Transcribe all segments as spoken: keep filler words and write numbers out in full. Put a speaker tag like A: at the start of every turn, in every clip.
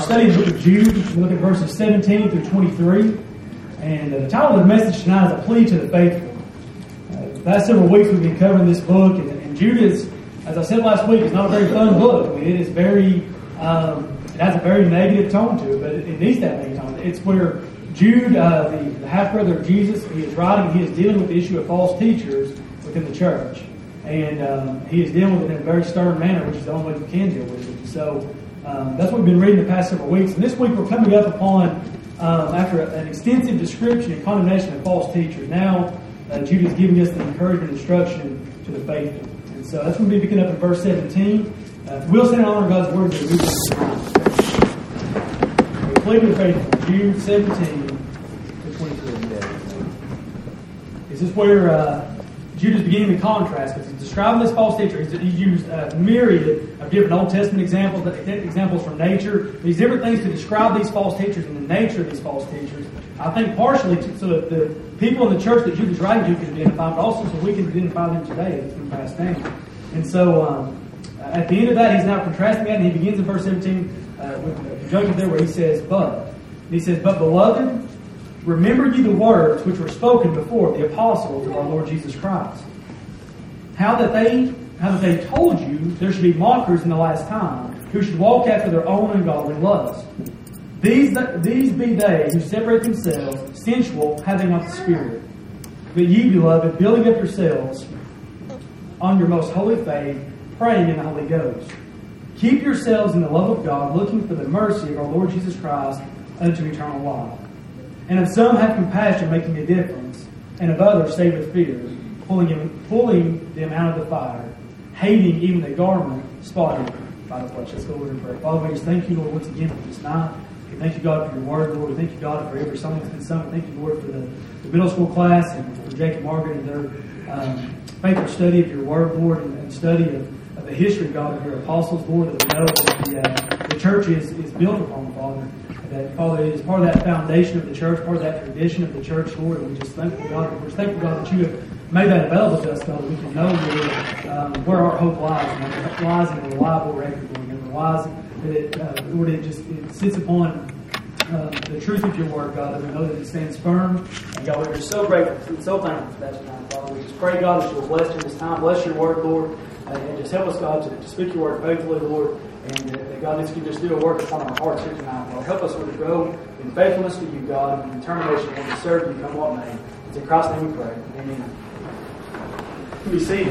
A: study the book of Jude. We look at verses seventeen through twenty-three. And uh, the title of the message tonight is A Plea to the Faithful. Uh, the last several weeks we've been covering this book, and, and Jude is, as I said last week, it's not a very fun book. I mean, it is very, um, it has a very negative tone to it, but it, it needs that negative tone. It's where Jude, uh, the, the half-brother of Jesus, he is writing, he is dealing with the issue of false teachers within the church. And um, he is dealing with it in a very stern manner, which is the only way we can deal with it. So um, that's what we've been reading the past several weeks. And this week we're coming up upon Um, after an extensive description and condemnation of false teachers, now uh, Jude is giving us the encouragement and instruction to the faithful. And so that's going to be picking up in verse seventeen. Uh, we'll stand and honor God's word as we read this tonight. We plead to the faithful, Jude seventeen to twenty-three. This is where uh, Jude is beginning the contrast, because he's describing this false teacher. He's, he's used a myriad of different Old Testament examples, examples from nature, these different things to describe these false teachers and the nature of these false teachers. I think partially to, so that the people in the church that Jude is writing to can identify, but also so we can identify them today as we pass down. And so um, at the end of that, he's now contrasting that, and he begins in verse seventeen uh, with a conjunction there where he says, but. And he says, but beloved, remember ye the words which were spoken before of the apostles of our Lord Jesus Christ. How that they how that they told you there should be mockers in the last time, who should walk after their own ungodly lust. These these be they who separate themselves, sensual, having not the Spirit. But ye, beloved, building up yourselves on your most holy faith, praying in the Holy Ghost. Keep yourselves in the love of God, looking for the mercy of our Lord Jesus Christ unto eternal life. And of some have compassion, making a difference, and of others save with fear, pulling them, pulling them out of the fire, hating even the garment spotted by the flesh. Let's go over and pray. Father, we just thank you, Lord, once again for this night. We thank you, God, for your word, Lord. We thank you, God, for every song that's been sung. Thank you, Lord, for the, the middle school class and for Jake and Margaret and their um, faithful study of your word, Lord, and, and study of, of the history, God, of your apostles, Lord, that we know that the, uh, the church is, is built upon, Father. That, Father, it is part of that foundation of the church, part of that tradition of the church, Lord. And we just thank you, God. We're just thankful, God, that you have made that available to us, God, that we can know, Lord, um, where our hope lies. And it lies in a reliable record, Lord. And it lies that it, uh, Lord, it just it sits upon uh, the truth of your word, God, that we know that it stands firm. And God, we're just so grateful and so thankful for that tonight, Father. We just pray, God, that you will bless during this time. Bless your word, Lord. And just help us, God, to, to speak your word faithfully, Lord. And that God, this can just do a work upon our hearts here tonight, Lord. Help us, Lord, to grow in faithfulness to you, God, and in determination to serve you, come what may. It's in Christ's name we pray. Amen. You can be seated.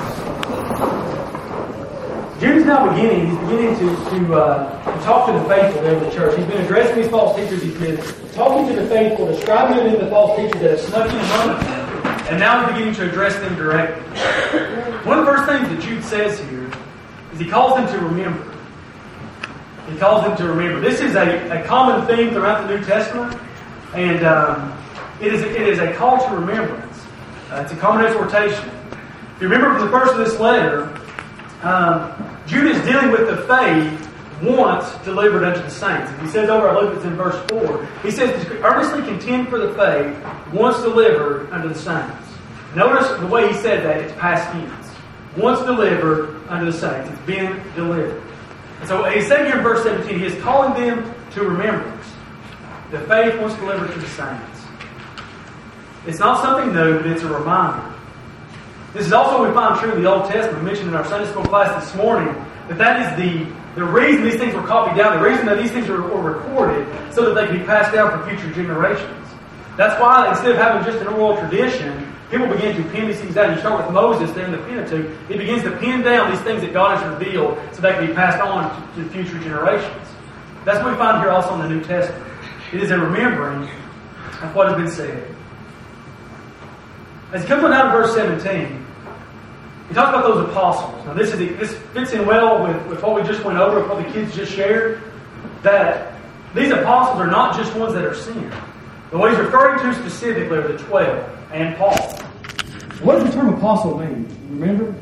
A: Jude is now beginning. He's beginning to, to, uh, to talk to the faithful there in the church. He's been addressing these false teachers. He's been talking to the faithful, describing them in the false teachers that have snuck in among them. And now he's beginning to address them directly. One of the first things that Jude says here is he calls them to remember. He calls them to remember. This is a, a common theme throughout the New Testament, and um, it is a, it is a call to remembrance. Uh, it's a common exhortation. If you remember from the first of this letter, um, Jude is dealing with the faith once delivered unto the saints. He says over, I look it's in verse four. He says, earnestly contend for the faith once delivered unto the saints. Notice the way he said that, it's past tense. Once delivered unto the saints. It's been delivered. And so he's saying here in verse seventeen, he is calling them to remembrance. The faith once delivered to the saints. It's not something new, but it's a reminder. This is also what we find true in the Old Testament. We mentioned in our Sunday school class this morning that that is the, the reason these things were copied down, the reason that these things were, were recorded, so that they could be passed down for future generations. That's why instead of having just an oral tradition, people begin to pin these things down. You start with Moses there in the Pentateuch. He begins to pin down these things that God has revealed so they can be passed on to, to future generations. That's what we find here also in the New Testament. It is a remembering of what has been said. As he comes on down to verse seventeen, he talks about those apostles. Now this is this fits in well with, with what we just went over, with what the kids just shared, that these apostles are not just ones that are sent. The what he's referring to specifically are the twelve and Paul. What does the term apostle mean? Remember?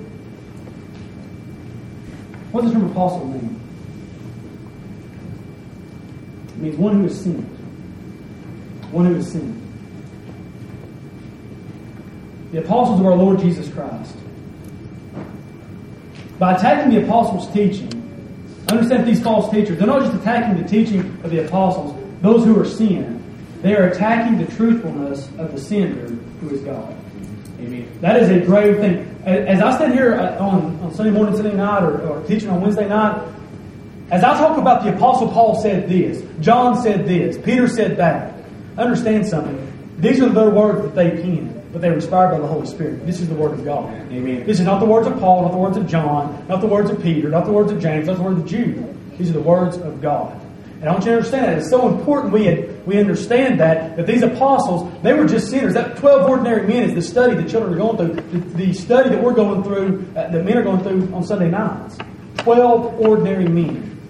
A: What does the term apostle mean? It means one who is sent. One who is sent. The apostles of our Lord Jesus Christ. By attacking the apostles' teaching, Understand these false teachers, they're not just attacking the teaching of the apostles, those who are sin. They are attacking the truthfulness of the sender, who is God. Amen. That is a grave thing. As I stand here on, on Sunday morning, Sunday night, or, or teaching on Wednesday night, as I talk about the Apostle Paul said this, John said this, Peter said that, understand something. These are their words that they penned, but they were inspired by the Holy Spirit. This is the Word of God. Amen. This is not the words of Paul, not the words of John, not the words of Peter, not the words of James, not the words of Jude. These are the words of God. And I want you to understand that. It's so important we we understand that, that these apostles, they were just sinners. That twelve ordinary men is the study that children are going through, the, the study that we're going through, uh, that men are going through on Sunday nights. Twelve ordinary men.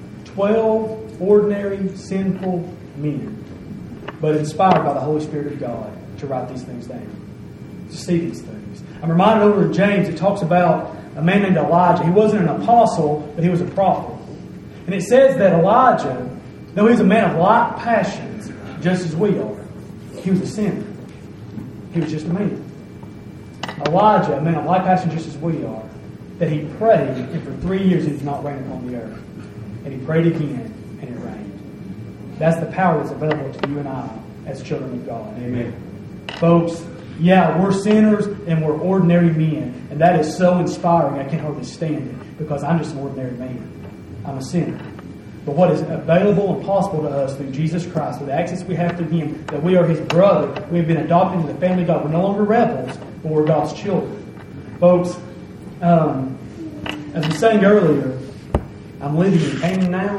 A: Twelve ordinary, sinful men. But inspired by the Holy Spirit of God to write these things down. To see these things. I'm reminded over in James, it talks about a man named Elijah. He wasn't an apostle, but he was a prophet. And it says that Elijah, though he was a man of like passions, just as we are, he was a sinner. He was just a man. Elijah, a man of like passions, just as we are, that he prayed, and for three years it did not rain upon the earth. And he prayed again, and it rained. That's the power that's available to you and I as children of God. Amen. Folks, yeah, we're sinners and we're ordinary men. And that is so inspiring, I can't hardly stand it, because I'm just an ordinary man. I'm a sinner. But what is available and possible to us through Jesus Christ, with the access we have to Him, that we are His brother, we have been adopted into the family of God. We're no longer rebels, but we're God's children. Folks, um, as we sang earlier, I'm living in Canaan now.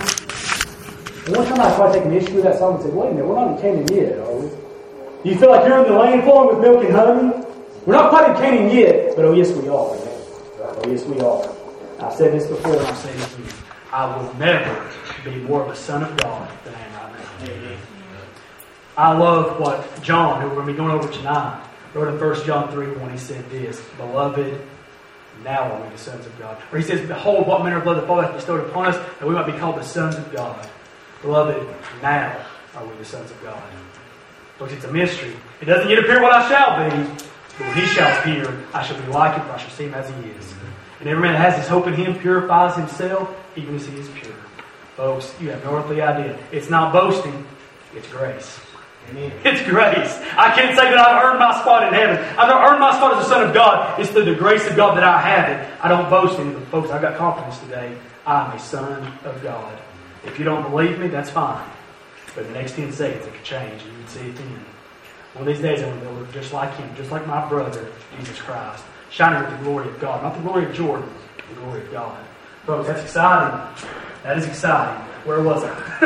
A: And one time I tried taking issue with that song and said, wait a minute, we're not in Canaan yet, are we? Do you feel like you're in the land flowing with milk and honey? We're not quite in Canaan yet, but oh yes we are. Oh yes we are. I've said this before and I'll say it again. I will never be more of a son of God than I am right now. Amen. I love what John, who we're going to be going over tonight, wrote in First John three one. He said this, Beloved, now are we the sons of God. Or he says, Behold, what manner of blood the Father hath bestowed upon us, that we might be called the sons of God. Beloved, now are we the sons of God. Folks, it's a mystery. It doesn't yet appear what I shall be, but when He shall appear, I shall be like Him, for I shall see Him as He is. And every man that has his hope in Him purifies himself, even as he is pure. Folks, you have no earthly idea. It's not boasting, it's grace. Amen. It's grace. I can't say that I've earned my spot in heaven. I've not earned my spot as a son of God. It's through the grace of God that I have it. I don't boast in it, but folks, I've got confidence today. I'm a son of God. If you don't believe me, that's fine. But in the next ten seconds, it could change, and you can see it then. One of these days, I'm going to be able to look just like Him, just like my brother, Jesus Christ, shining with the glory of God. Not the glory of Jordan, the glory of God. Folks, that's exciting. That is exciting. Where was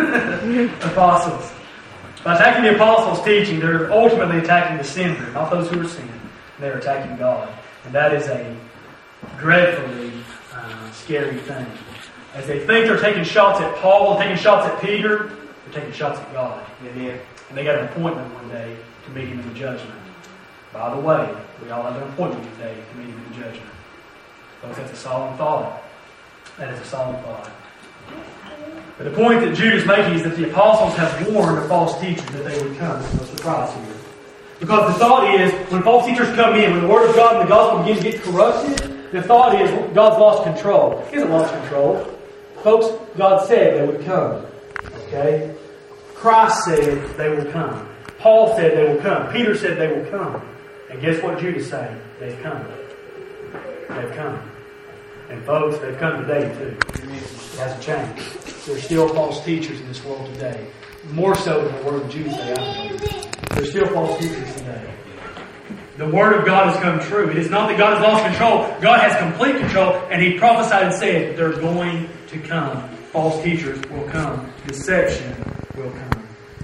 A: I? Apostles. By attacking the apostles' teaching, they're ultimately attacking the sinner, not those who are sinning. They're attacking God. And that is a dreadfully uh, scary thing. As they think they're taking shots at Paul and taking shots at Peter, they're taking shots at God. Amen. And they got an appointment one day to meet Him in the judgment. By the way, we all have an appointment today to meet Him in the judgment. Folks, that's a solemn thought. That is a solemn thought. But the point that Jude is making is that the apostles have warned the false teachers that they would come. There's no surprise here. Because the thought is, when false teachers come in, when the Word of God and the Gospel begin to get corrupted, the thought is, God's lost control. He hasn't lost control. Folks, God said they would come. Okay? Christ said they will come. Paul said they will come. Peter said they will come. And guess what Jude is saying? They've come. They've come. And folks, they've come today too. It hasn't changed. There's still false teachers in this world today. More so than the Word of Jude say, I believe. There's still false teachers today. The Word of God has come true. It is not that God has lost control. God has complete control. And He prophesied and said that they're going to come. False teachers will come. Deception will come.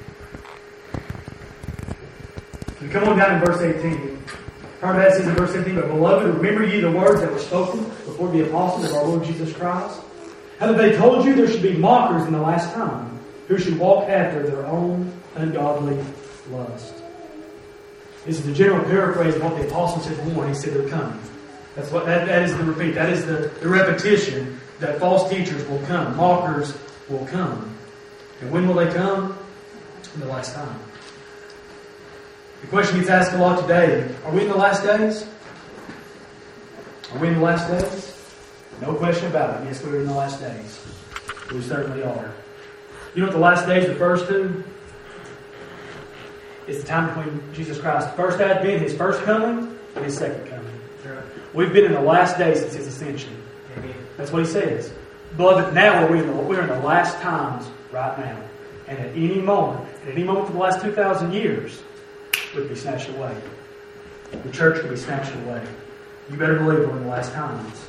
A: We come on down in verse eighteen. Part of that says in verse eighteen, But beloved, remember ye the words that were spoken before the apostles of our Lord Jesus Christ? How that they told you there should be mockers in the last time, who should walk after their own ungodly lust. This is the general paraphrase of what the apostles had warned. He said they're coming. That's what that, that is the repeat. That is the, the repetition that false teachers will come. Mockers will come. And when will they come? In the last time. The question gets asked a lot today. Are we in the last days? Are we in the last days? No question about it. Yes, we're in the last days. We certainly are. You know what the last days refers to? It's the time between Jesus Christ's first advent, His first coming, and His second coming. We've been in the last days since His ascension. That's what He says. Beloved, now we're in, the, we're in the last times right now. And at any moment, at any moment for the last two thousand years, we could be snatched away. The church could be snatched away. You better believe we're in the last times.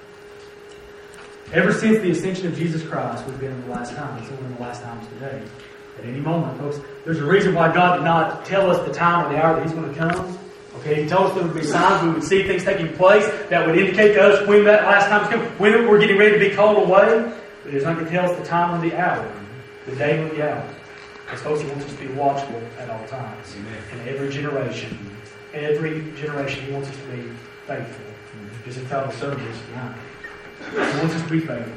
A: Ever since the ascension of Jesus Christ, we've been in the last times. And we're in the last times today. At any moment, folks. There's a reason why God did not tell us the time or the hour that He's going to come. Okay, He told us there would be signs, we would see things taking place that would indicate to us when that last time is coming, when we're getting ready to be called away. But He's not going to tell us the time or the hour, the day or the hour. Because folks, He wants us to be watchful at all times. Amen. In every generation. Every generation He wants us to be faithful. Just as how the servant is tonight. He wants us to be faithful.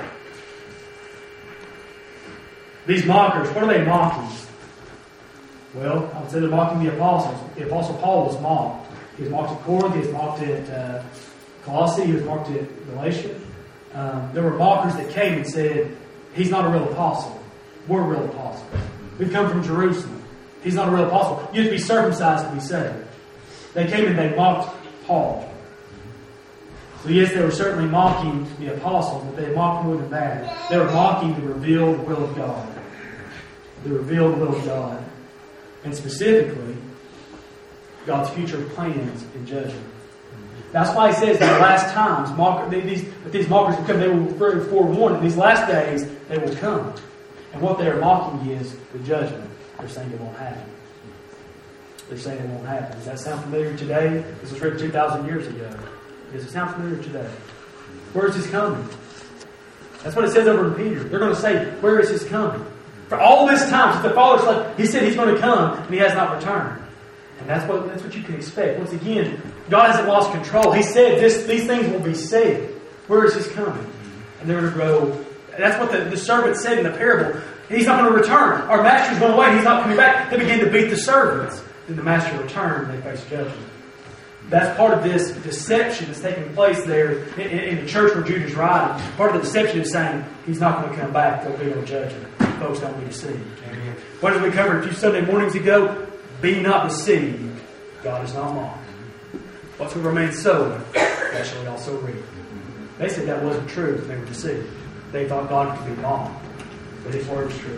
A: These mockers, what are they mocking? Well, I would say they're mocking the apostles. The apostle Paul was mocked. He was mocked at Corinth. He was mocked at uh, Colossae. He was mocked at Galatia. Um, there were mockers that came and said, he's not a real apostle. We're real apostles. We've come from Jerusalem. He's not a real apostle. You have to be circumcised to be saved. They came and they mocked Paul. So yes, they were certainly mocking the apostles, but they mocked more than that. They were mocking the revealed will of God. The revealed will of God. And specifically, God's future plans and judgment. That's why He says in the last times, mock, these, that these mockers will come. They will forewarn. In these last days, they will come. And what they are mocking is the judgment. They're saying it won't happen. They're saying it won't happen. Does that sound familiar today? This was written two thousand years ago. Does it sound familiar today? Where is His coming? That's what it says over in Peter. They're going to say, where is His coming? For all this time, since the Father's left, He said He's going to come, and He has not returned. And that's what that's what you can expect. Once again, God hasn't lost control. He said this, these things will be said. Where is His coming? And they're going to grow. That's what the, the servant said in the parable. He's not going to return. Our master's going away. He's not coming back. They begin to beat the servants. Then the master returned, and they face judgment. That's part of this deception that's taking place there in, in the church where Jude is writing. Part of the deception is saying He's not going to come back. There'll be no judgment. Folks, don't be deceived. Amen. What did we cover a few Sunday mornings ago? Be not deceived. God is not mocked. What's we remain sober, that shall we also reap. They said that wasn't true. They were deceived. They thought God could be mocked. But His word is true.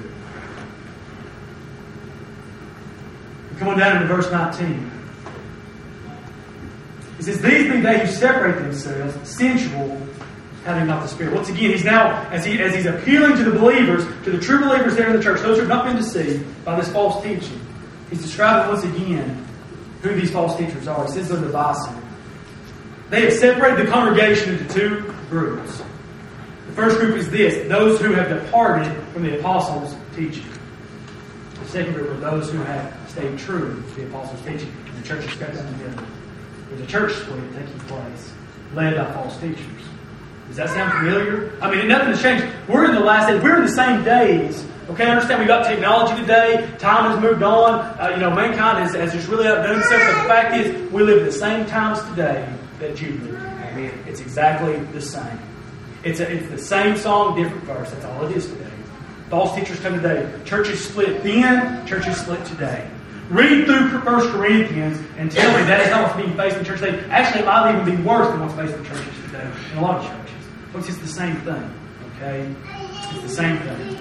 A: Come on down into verse nineteen. It says, these be they who separate themselves, sensual, having not the Spirit. Once again, he's now, as he as he's appealing to the believers, to the true believers there in the church, those who have not been deceived by this false teaching, he's describing once again who these false teachers are. He says they're divisive. They have separated the congregation into two groups. The first group is this, those who have departed from the apostles' teaching. The second group are those who have stayed true to the apostles' teaching. And the church is cut down together. There's a church split taking place, led by false teachers. Does that sound familiar? I mean, nothing has changed. We're in the last days. We're in the same days. Okay, I understand we've got technology today. Time has moved on. Uh, you know, mankind has, has just really outdone itself. But the fact is, we live in the same times today that Jude lived. Amen. It's exactly the same. It's, a, it's the same song, different verse. That's all it is today. False teachers come today. Churches split then. Churches split today. Read through First Corinthians and tell me that is not what's being faced in the church today. Actually, it might even be worse than what's faced in churches today. In a lot of churches. Folks, it's the same thing. Okay? It's the same thing.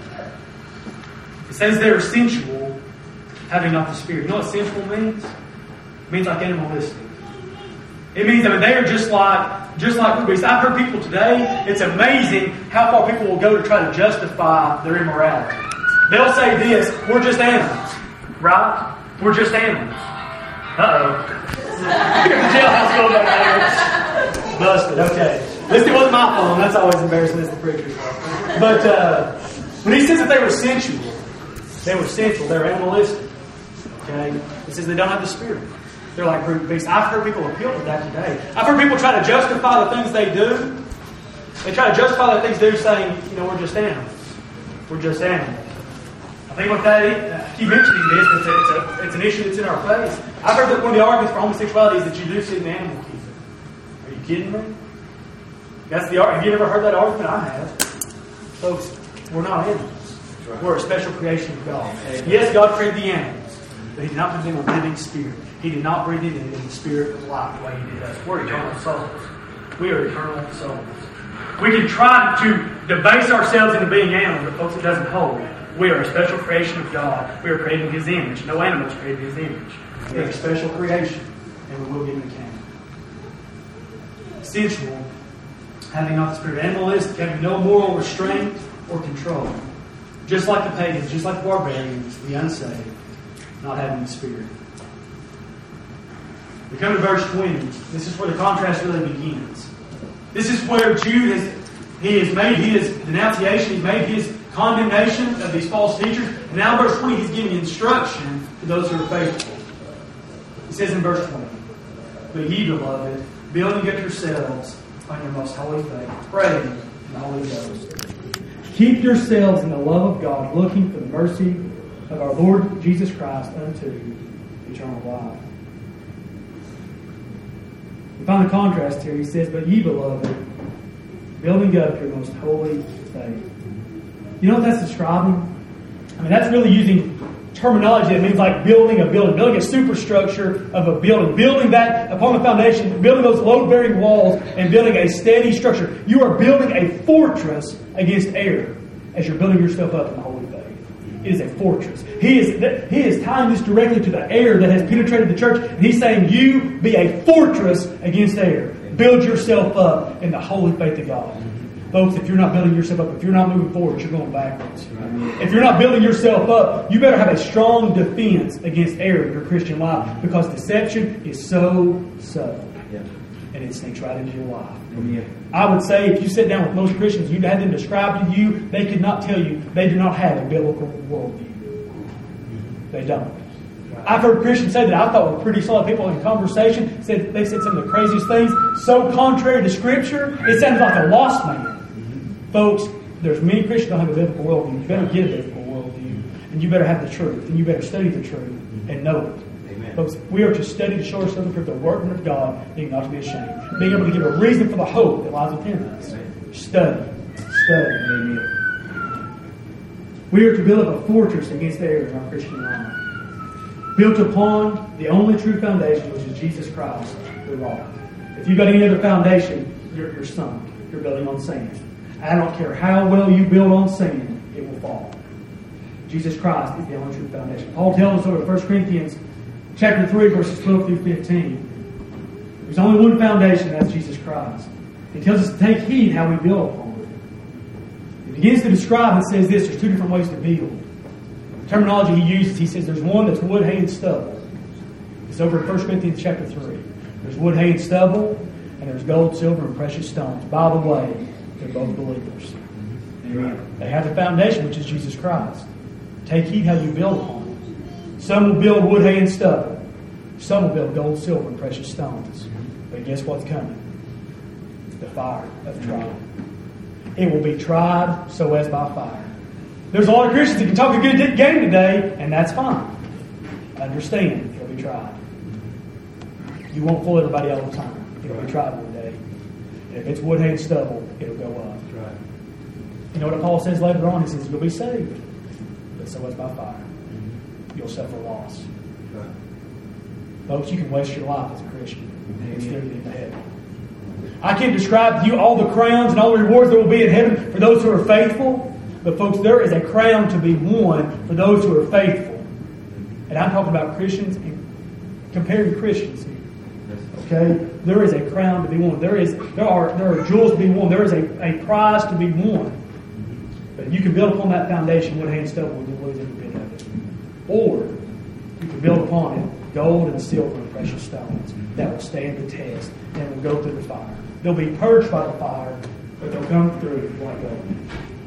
A: It says they are sensual, having not the Spirit. You know what sensual means? It means like animalistic. It means, I mean, they are just like, just like beasts. I've heard people today, it's amazing how far people will go to try to justify their immorality. They'll say this, we're just animals. Right? We're just animals. Uh-oh. The jailhouse going back there. Busted. Okay. At least it wasn't my phone. That's always embarrassing as the preacher's phone. But uh, when he says that they were sensual, they were sensual. They were animalistic. Okay? He says they don't have the Spirit. They're like brute beasts. I've heard people appeal to that today. I've heard people try to justify the things they do. They try to justify the things they do saying, you know, we're just animals. We're just animals. I think what that, I keep mentioning this, but it's, a, it's an issue that's in our face. I've heard that one of the arguments for homosexuality is that you do sit in animal kingdom. Are you kidding me? That's the argument. Have you ever heard that argument? I have. Folks, We're not animals. We're a special creation of God. Yes, God created the animals, but He did not put them in a living spirit. He did not breathe in the spirit of life the way He did us. We're eternal souls. We are eternal souls. We can try to debase ourselves into being animals, but folks, it doesn't hold. We are a special creation of God. We are created in His image. No animals created in His image. We are a special creation, and we will give an account. Sensual, having not the spirit of animalistic, having no moral restraint or control. Just like the pagans, just like the barbarians, the unsaved, not having the spirit. We come to verse twenty. This is where the contrast really begins. This is where Jude has, he has made his denunciation, he's made his condemnation of these false teachers. And now verse twenty, he's giving instruction to those who are faithful. He says in verse twenty, "But ye, beloved, building up yourselves on your most holy faith, praying in the Holy Ghost. Keep yourselves in the love of God, looking for the mercy of our Lord Jesus Christ unto eternal life." We find the contrast here. He says, "But ye, beloved, building up your most holy faith." You know what that's describing? I mean, that's really using terminology that means like building a building, building a superstructure of a building, building that upon the foundation, building those load-bearing walls, and building a steady structure. You are building a fortress against error as you're building yourself up in the holy faith. It is a fortress. He is he is tying this directly to the error that has penetrated the church, and he's saying, you be a fortress against error. Build yourself up in the holy faith of God. Folks, if you're not building yourself up, if you're not moving forward, you're going backwards. If you're not building yourself up, you better have a strong defense against error in your Christian life, because deception is so subtle. And it sneaks right into your life. I would say if you sit down with most Christians, you'd have them describe to you, they could not tell you they do not have a biblical worldview. They don't. I've heard Christians say that I thought were pretty solid people in conversation. Said they said some of the craziest things, so contrary to Scripture, it sounds like a lost man. Folks, there's many Christians who don't have a biblical worldview. You better get a biblical worldview, and you better have the truth, and you better study the truth and know it. Amen. Folks, we are to study to show ourselves the working of God, being not to be ashamed, being able to give a reason for the hope that lies within us. Amen. Study, study. Amen. We are to build up a fortress against error in our Christian life, built upon the only true foundation, which is Jesus Christ, the rock. If you've got any other foundation, you're, you're sunk. You're building on sand. I don't care how well you build on sand, it will fall. Jesus Christ is the only true foundation. Paul tells us over in First Corinthians chapter three, verses twelve through fifteen. There's only one foundation, that's Jesus Christ. He tells us to take heed how we build upon it. He begins to describe and says this, there's two different ways to build. The terminology he uses, he says there's one that's wood, hay, and stubble. It's over in First Corinthians chapter three. There's wood, hay, and stubble, and there's gold, silver, and precious stones. By the way, they're both believers. Amen. They have the foundation, which is Jesus Christ. Take heed how you build upon it. Some will build wood, hay, and stubble. Some will build gold, silver, and precious stones. But guess what's coming? The fire of trial. It will be tried so as by fire. There's a lot of Christians that can talk a good game today, and that's fine. Understand, it'll be tried. You won't fool everybody all the time. It'll be tried one day. And if it's wood, hay, and stubble, it'll go up. Right. You know what Paul says later on? He says, you'll be saved, but so as by fire. You'll suffer loss. Right. Folks, you can waste your life as a Christian and still get into heaven. I can't describe to you all the crowns and all the rewards that will be in heaven for those who are faithful, but folks, there is a crown to be won for those who are faithful. And I'm talking about Christians and comparing Christians here. Okay? There is a crown to be won. There is there are there are jewels to be won. There is a, a prize to be won. But you can build upon that foundation wood, hay, and stubble with the lose every bit of it. Or you can build upon it gold and silver and precious stones that will stand the test and will go through the fire. They'll be purged by the fire, but they'll come through like gold.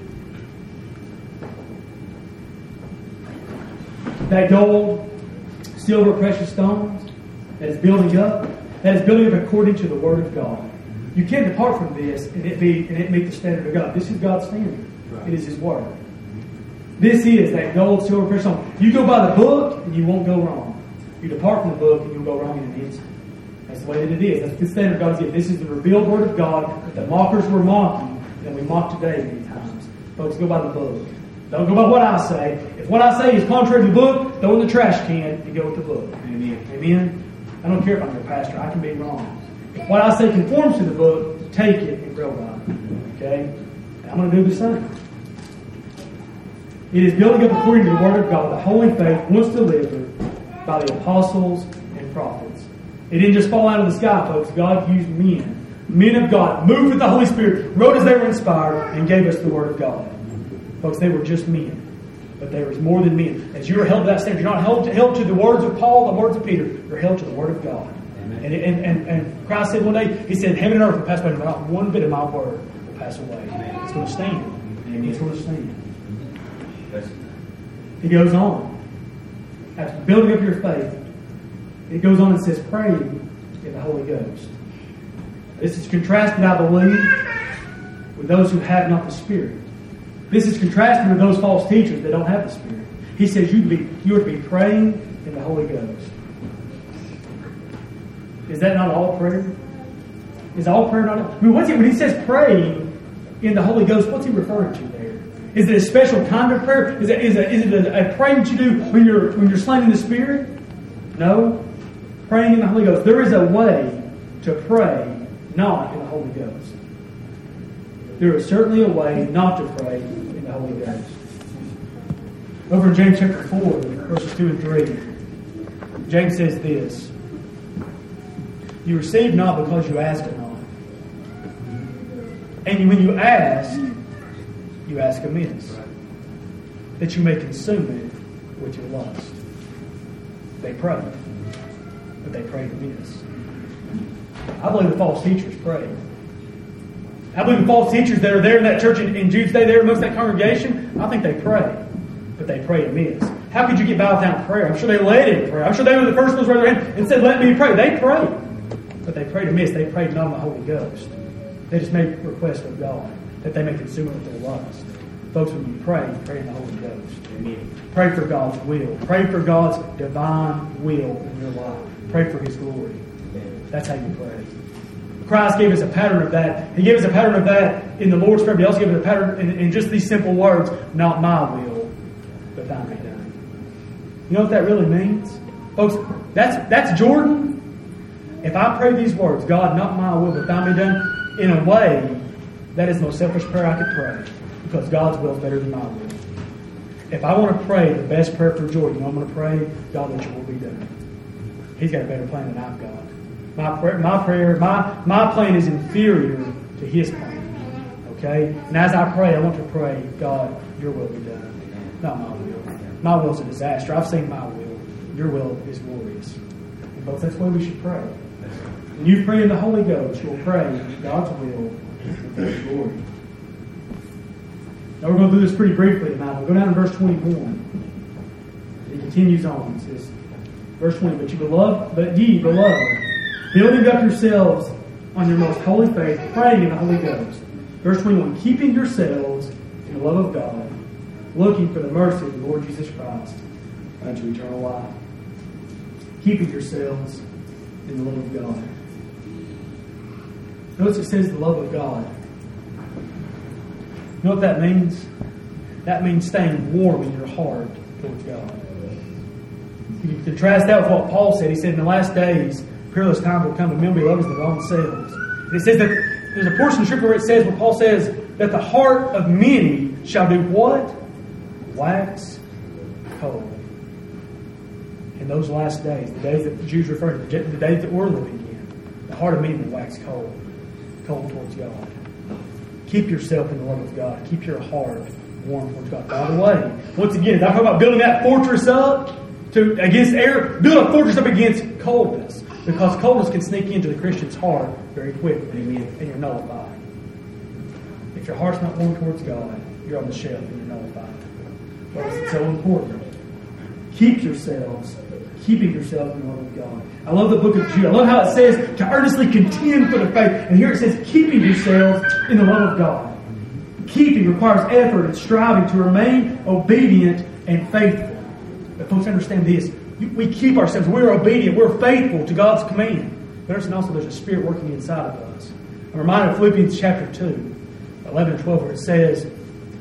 A: That gold, silver, precious stones that is building up, that is building up according to the Word of God. You can't depart from this and it be and it meet the standard of God. This is God's standard. Right. It is His Word. This is that gold, silver, precious stone. You go by the book and you won't go wrong. You depart from the book and you'll go wrong in an instant. That's the way that it is. That's the standard of God's gift. This is the revealed Word of God that the mockers were mocking, and we mock today many times. Folks, go by the book. Don't go by what I say. If what I say is contrary to the book, throw it in the trash can and go with the book.
B: Amen.
A: Amen? I don't care if I'm your pastor. I can be wrong. If what I say conforms to the book, take it and grow by it. Okay? And I'm going to do the same. It is building up according to the Word of God, the holy faith once delivered by the apostles and prophets. It didn't just fall out of the sky, folks. God used men. Men of God, moved with the Holy Spirit, wrote as they were inspired, and gave us the Word of God. Folks, they were just men. But there was more than men. As you are held to that standard, you're not held to, held to the words of Paul, the words of Peter. You're held to the Word of God. And, and, and, and Christ said one day, He said, heaven and earth will pass away, but not one bit of my word will pass away. Amen. It's going to stand. Amen. It's going to stand. He goes on. After building up your faith, it goes on and says, pray in the Holy Ghost. This is contrasted, I believe, with those who have not the Spirit. This is contrasted with those false teachers that don't have the Spirit. He says you, be, you are to be praying in the Holy Ghost. Is that not all prayer? Is all prayer not? I mean, what's he, when he says praying in the Holy Ghost, what's he referring to there? Is it a special kind of prayer? Is it, is it, is it a, a prayer that you do when you're when you're slain in the Spirit? No. Praying in the Holy Ghost. There is a way to pray not in the Holy Ghost. There is certainly a way not to pray in the Holy Ghost. Over in James chapter four, verses two and three, James says this: you receive not because you ask not. And when you ask, you ask amiss, that you may consume it with your lust. They pray, but they pray amiss. I believe the false teachers pray. I believe the false teachers that are there in that church in, in Jude's day, there amongst that congregation, I think they pray, but they pray amiss. How could you get by without prayer? I'm sure they led in prayer. I'm sure they were the first ones to raise their hand and said, let me pray. They prayed, but they prayed amiss. They prayed not in the Holy Ghost. They just made request of God that they may consume it with their lust. Folks, when you pray, pray in the Holy Ghost. Amen. Pray for God's will. Pray for God's divine will in your life. Pray for His glory. That's how you pray. Christ gave us a pattern of that. He gave us a pattern of that in the Lord's Prayer. But He also gave us a pattern in, in just these simple words, not my will, but thine be done. You know what that really means? Folks, that's that's Jordan. If I pray these words, God, not my will, but thine be done, in a way, that is the most selfish prayer I could pray. Because God's will is better than my will. If I want to pray the best prayer for Jordan, you know I'm going to pray, God, let your will be done. He's got a better plan than I've got. My prayer, my prayer, my, my plan is inferior to His plan. Okay? And as I pray, I want to pray, God, your will be done. Not my will. My will is a disaster. I've seen my will. Your will is glorious. And folks, that's the way we should pray. When you pray in the Holy Ghost, you'll pray God's will and God's glory. Now we're going to do this pretty briefly tonight. We'll go down to verse twenty-one. It continues on. It says, verse twenty, But you beloved, but ye, beloved, building up yourselves on your most holy faith, praying in the Holy Ghost. Verse twenty-one, keeping yourselves in the love of God, looking for the mercy of the Lord Jesus Christ unto eternal life. Keeping yourselves in the love of God. Notice it says the love of God. You know what that means? That means staying warm in your heart towards God. You can contrast that with what Paul said. He said, in the last days, peerless times will come, and men will be lovers of their own selves. And it says that there's a portion of Scripture where it says, where Paul says, that the heart of many shall do what? Wax cold. In those last days, the days that the Jews referred to, the days that we're living in, the heart of many will wax cold, cold towards God. Keep yourself in the love of God. Keep your heart warm towards God. By the way, once again, as I talk about building that fortress up to against air, build a fortress up against coldness. Because coldness can sneak into the Christian's heart very quickly, and you're nullified. If your heart's not warm towards God, you're on the shelf and you're nullified. Why is it so important? Keep yourselves, keeping yourselves in the love of God. I love the book of Jude. I love how it says to earnestly contend for the faith. And here it says keeping yourselves in the love of God. Keeping requires effort and striving to remain obedient and faithful. But folks, understand this. We keep ourselves. We're obedient. We're faithful to God's command. But understand also there's a Spirit working inside of us. I'm reminded of Philippians chapter two, eleven and twelve, where it says,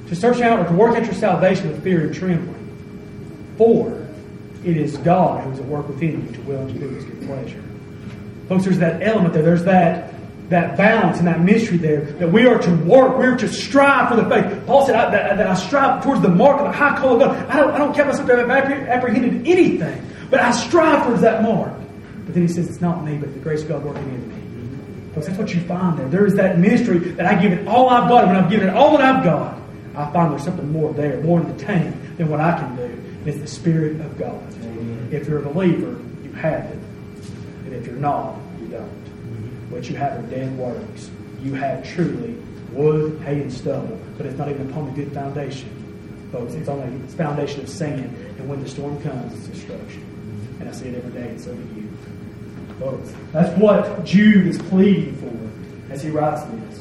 A: to search out or to work out your salvation with fear and trembling. For it is God who is at work within you to will and to do His good pleasure. Folks, there's that element there. There's that, that balance and that mystery there that we are to work. We are to strive for the faith. Paul said I, that, that I strive towards the mark of the high call of God. I don't, I don't count myself to have apprehended anything, but I strive towards that mark. But then he says, it's not me, but the grace of God working in me. Folks, that's what you find there. There is that mystery that I give it all I've got. And when I've given it all that I've got, I find there's something more there, more in the tank than what I can do. And it's the Spirit of God. Amen. If you're a believer, you have it. And if you're not, you don't. What you have are dead works. You have truly wood, hay, and stubble. But it's not even upon the good foundation. Folks, it's on a foundation of sand. And when the storm comes, it's destruction. And I see it every day, and so do you. Folks, that's what Jude is pleading for as he writes this.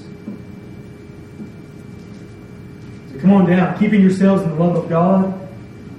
A: So come on down, keeping yourselves in the love of God,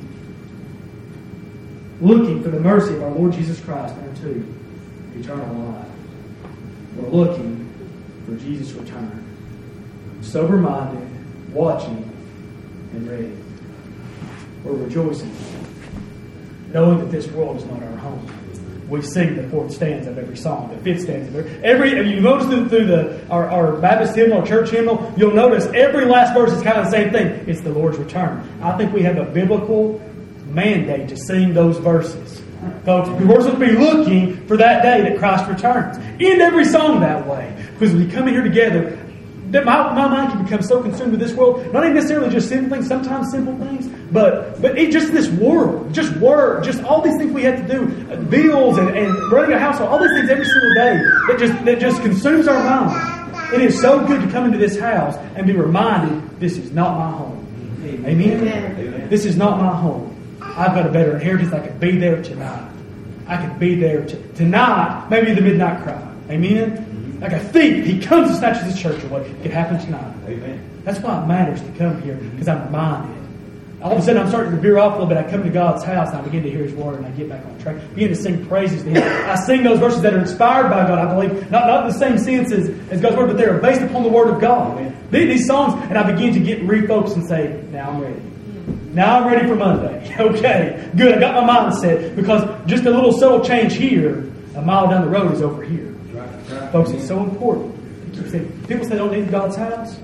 A: looking for the mercy of our Lord Jesus Christ unto eternal life. We're looking for Jesus' return. Sober-minded, watching, and ready. We're rejoicing, knowing that this world is not our home. We sing the fourth stanza of every song, the fifth stanza. Every, if you notice through, through the our, our Baptist hymnal, our church hymnal, you'll notice every last verse is kind of the same thing. It's the Lord's return. I think we have a biblical mandate to sing those verses. Folks, we're supposed to be looking for that day that Christ returns. End every song that way. Because when we come in here together, that my, my mind can become so consumed with this world, not even necessarily just simple things, sometimes simple things, but but it just this world, just work, just all these things we have to do, uh, bills and, and running a household, all these things every single day that just that just consumes our mind. It is so good to come into this house and be reminded this is not my home. Amen. Amen. Amen. This is not my home. I've got a better inheritance. I could be there tonight. I could be there t- tonight, maybe the midnight cry. Amen. Like a thief, he comes and snatches his church away. It could happen tonight. Amen. That's why it matters to come here, because I'm reminded. All of a sudden, I'm starting to veer off a little bit. I come to God's house, and I begin to hear His Word, and I get back on track. I begin to sing praises to Him. I sing those verses that are inspired by God, I believe. Not, not in the same sense as, as God's Word, but they are based upon the Word of God. Amen. These songs, and I begin to get refocused and say, now I'm ready. Now I'm ready for Monday. Okay, good. I got my mindset, because just a little subtle change here, a mile down the road is over here. Folks, it's so important. People say they don't need God's house.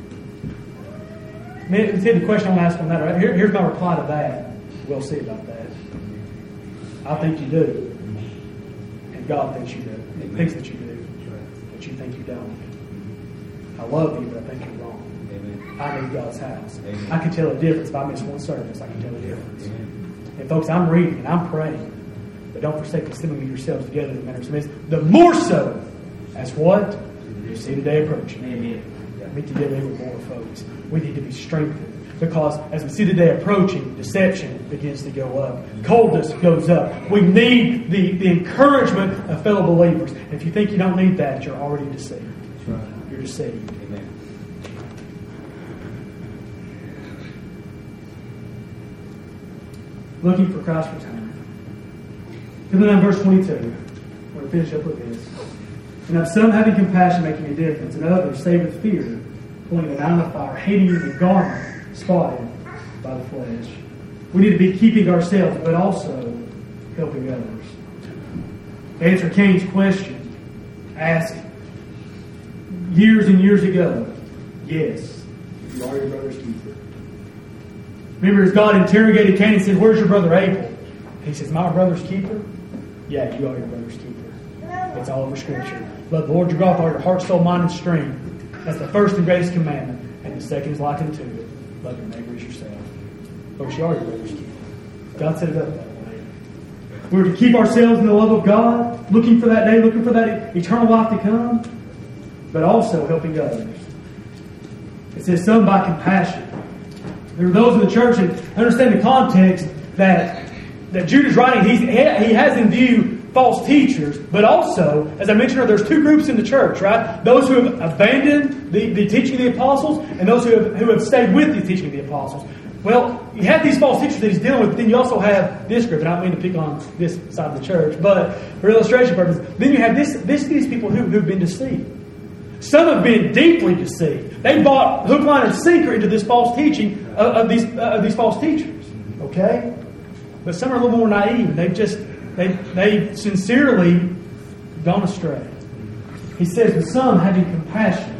A: See the question I'm asking on that. Right? Here, here's my reply to that. We'll see about that. I think you do. And God thinks you do. He thinks that you do. But you think you don't. I love you, but I think you're wrong. Amen. I need God's house. Amen. I can tell a difference. If I miss one service, I can tell a difference. Amen. And folks, I'm reading and I'm praying. But don't forsake assembling yourselves together in the manner of some. The more so as what? You see the day approaching. Amen. Meet together with more folks. We need to be strengthened. Because as we see the day approaching, deception begins to go up. Coldness goes up. We need the, the encouragement of fellow believers. And if you think you don't need that, you're already deceived. That's right. You're deceived. Amen. Looking for Christ's return. And then in verse twenty-two, I'm going to finish up with this. And of some having compassion making a difference, and others saved with fear, pulling them out of the fire, hating the garment spotted by the flesh. We need to be keeping ourselves, but also helping others. To answer Cain's question, asked years and years ago, yes, if you are your brother's keeper. Remember, as God interrogated Cain and said, where's your brother Abel? He says, my brother's keeper? Yeah, you are your brother's keeper. It's all over Scripture. Love the Lord your God with all your heart, soul, mind, and strength. That's the first and greatest commandment. And the second is like unto it. Love your neighbor as yourself. Folks, you are your brother's keeper. God set it up that way. We're to keep ourselves in the love of God, looking for that day, looking for that eternal life to come, but also helping others. It says, some by compassion. There are those in the church that understand the context that, that Jude is writing. He's, he has in view false teachers, but also, as I mentioned earlier, there's two groups in the church, right? Those who have abandoned the, the teaching of the apostles, and those who have, who have stayed with the teaching of the apostles. Well, you have these false teachers that he's dealing with, but then you also have this group, and I don't mean to pick on this side of the church, but for illustration purposes, then you have this, this these people who, who've been deceived. Some have been deeply deceived. They bought hook, line, and sinker into this false teaching of, of these uh, of these false teachers. Okay, but some are a little more naive. They've just they they sincerely gone astray. He says, "With some having compassion,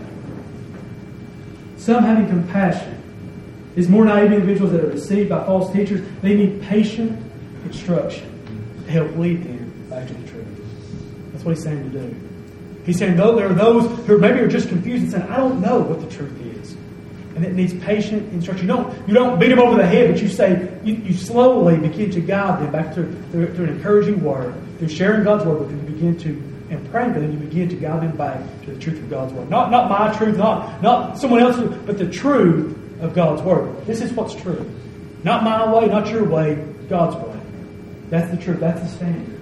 A: some having compassion." These more naive individuals that are deceived by false teachers, they need patient instruction to help lead them back to the truth. That's what he's saying to do. He's saying, though there are those who maybe are just confused and saying, I don't know what the truth is. And it needs patient instruction. You don't, you don't beat them over the head, but you say, you, you slowly begin to guide them back to, to, to an encouraging word, through sharing God's word with them. You begin to, and praying for them, you begin to guide them back to the truth of God's word. Not, not my truth, not, not someone else's, but the truth of God's word. This is what's true. Not my way, not your way, God's way. That's the truth. That's the standard.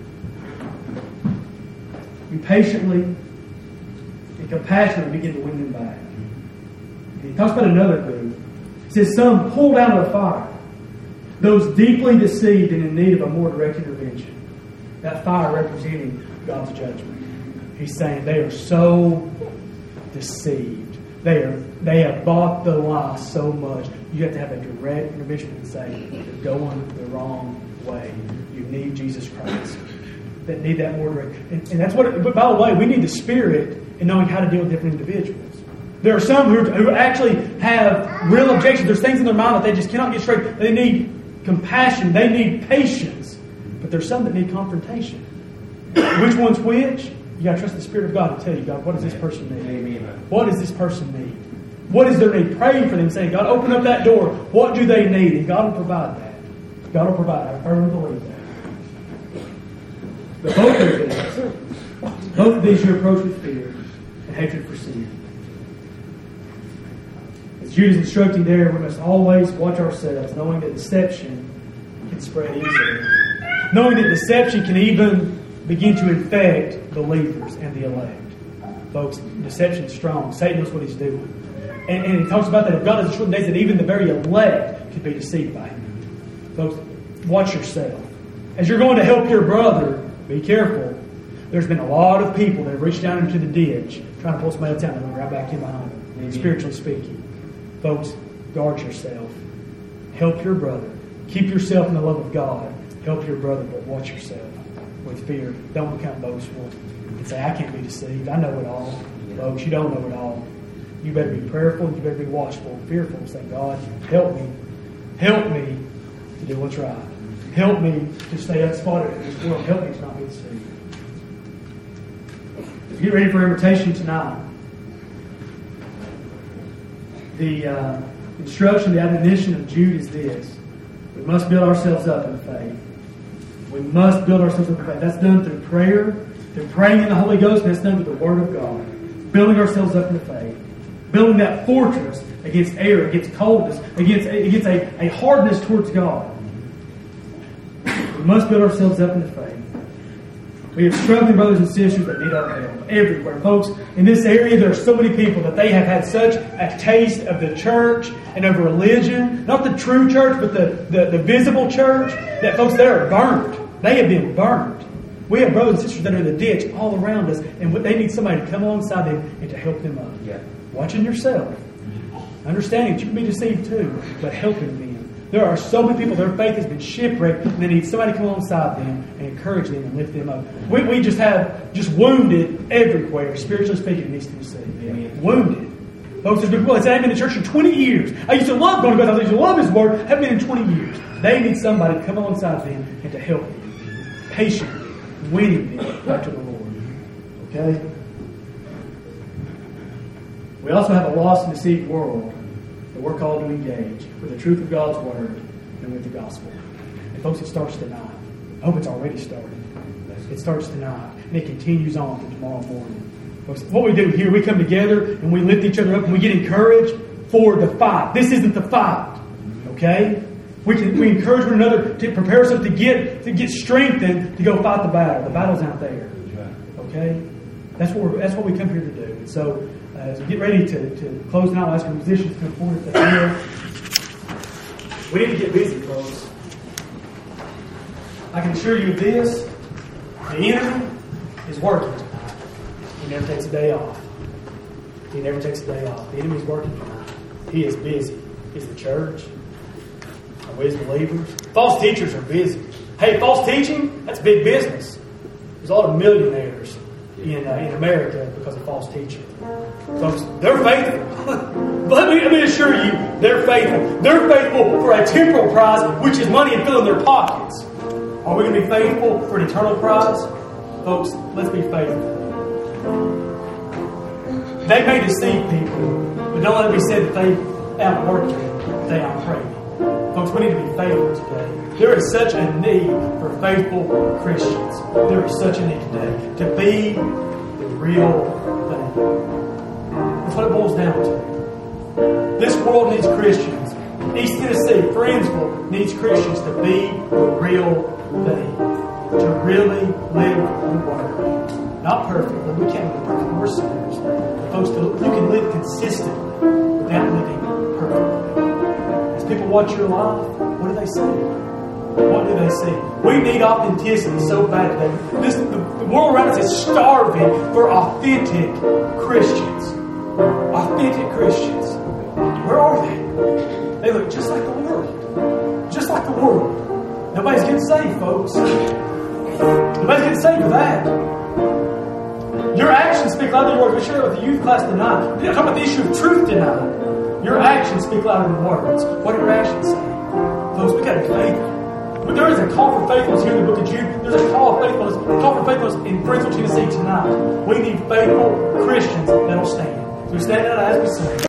A: You patiently and compassionately begin to win them back. And he talks about another group. He says, some pulled out of the fire. Those deeply deceived and in need of a more direct intervention. That fire representing God's judgment. He's saying they are so deceived. They are they have bought the lie so much. You have to have a direct intervention and say, you're going the wrong way. You need Jesus Christ. That need that more direct. And, and that's what it, but by the way, we need the Spirit in knowing how to deal with different individuals. There are some who, who actually have real objections. There's things in their mind that they just cannot get straight. They need compassion. They need patience. But there's some that need confrontation. Which one's which? You got to trust the Spirit of God to tell you, God, what does this person need? What does this person need? What is their need? Praying for them, saying, God, open up that door. What do they need? And God will provide that. God will provide. I firmly believe that. But both of these, both of these you approach with fear and hatred for sin. As Jude is instructing there, we must always watch ourselves, knowing that deception can spread easily. Knowing that deception can even begin to infect believers and the elect. Folks, deception is strong. Satan knows what he's doing. And, and he talks about that if God has shortened days, that even the very elect could be deceived by him. Folks, watch yourself. As you're going to help your brother, be careful. There's been a lot of people that have reached down into the ditch trying to pull somebody else out and right back in behind them, Amen. Spiritually speaking. Folks, guard yourself. Help your brother. Keep yourself in the love of God. Help your brother, but watch yourself with fear. Don't become boastful and say, I can't be deceived. I know it all. Yeah. Folks, you don't know it all. You better be prayerful. You better be watchful and fearful and say, God, help me. Help me to do what's right. Help me to stay unspotted in this world. Help me to not be deceived. Get ready for invitation tonight. The uh, instruction, the admonition of Jude is this. We must build ourselves up in faith. We must build ourselves up in faith. That's done through prayer, through praying in the Holy Ghost, and that's done through the Word of God. Building ourselves up in the faith. Building that fortress against error, against coldness, against, against a, a hardness towards God. We must build ourselves up in the faith. We have struggling brothers and sisters that need our help everywhere. Folks, in this area there are so many people that they have had such a taste of the church and of religion. Not the true church, but the, the, the visible church. That folks, they are burnt. They have been burnt. We have brothers and sisters that are in the ditch all around us, and they need somebody to come alongside them and to help them up.
B: Yeah.
A: Watching yourself. Understanding that you can be deceived too, but helping them. There are so many people, their faith has been shipwrecked, and they need somebody to come alongside them and encourage them and lift them up. We, we just have just wounded everywhere, spiritually speaking, it needs to be said. Amen. Wounded. Folks, there's been people that say, I've been in church for twenty years. I used to love going to God. I used to love His Word. I've been in twenty years. They need somebody to come alongside them and to help them. Patiently, winning them back to the Lord. Okay? We also have a lost and deceived world that we're called to engage with the truth of God's Word and with the gospel. And folks, it starts tonight. I hope it's already started. It starts tonight, and it continues on to tomorrow morning. Folks, what we do here, we come together and we lift each other up and we get encouraged for the fight. This isn't the fight, okay? We can we encourage one another to prepare ourselves to get to get strengthened to go fight the battle. The battle's out there, okay? That's what we're, that's what we come here to do. And so, uh, as we get ready to, to close now, I'll ask our musicians to come forward at the end. We need to get busy, folks. I can assure you of this: the enemy is working tonight. He never takes a day off. He never takes a day off. The enemy's working tonight. He is busy. Is the church? Are we as believers? False teachers are busy. Hey, false teaching, that's big business. There's a lot of millionaires in, uh, in America because of false teaching. Folks, they're faithful. But let me, let me assure you, they're faithful. They're faithful for a temporal prize, which is money and filling their pockets. Are we going to be faithful for an eternal prize? Folks, let's be faithful. They may deceive people, but don't let it be said that they outwork you, they outpray you. Folks, we need to be faithful today. There is such a need for faithful Christians. There is such a need today to be the real thing. That's what it boils down to. This world needs Christians. East Tennessee, Friendsville, needs Christians to be the real thing. To really live the Word. Not perfect, but we can't live perfect. We're sinners. But folks, you can live consistently without living perfectly. As people watch your life, what do they see? What do they see? We need authenticity so bad today. This, the, the world around us is starving for authentic Christians. Authentic Christians. Where are they? They look just like the world. Just like the world. Nobody's getting saved, folks. Nobody's getting saved for that. Your actions speak louder than your words. We shared with the youth class tonight. We're talking about the issue of truth tonight. Your actions speak louder than words. What do your actions say? Folks, we got to be faithful. But there is a call for faithfulness here in the book of Jude. There's a call for faithfulness, a call for faithfulness in Friendsville, Tennessee tonight. We need faithful Christians that'll stand. So we stand out as we sing.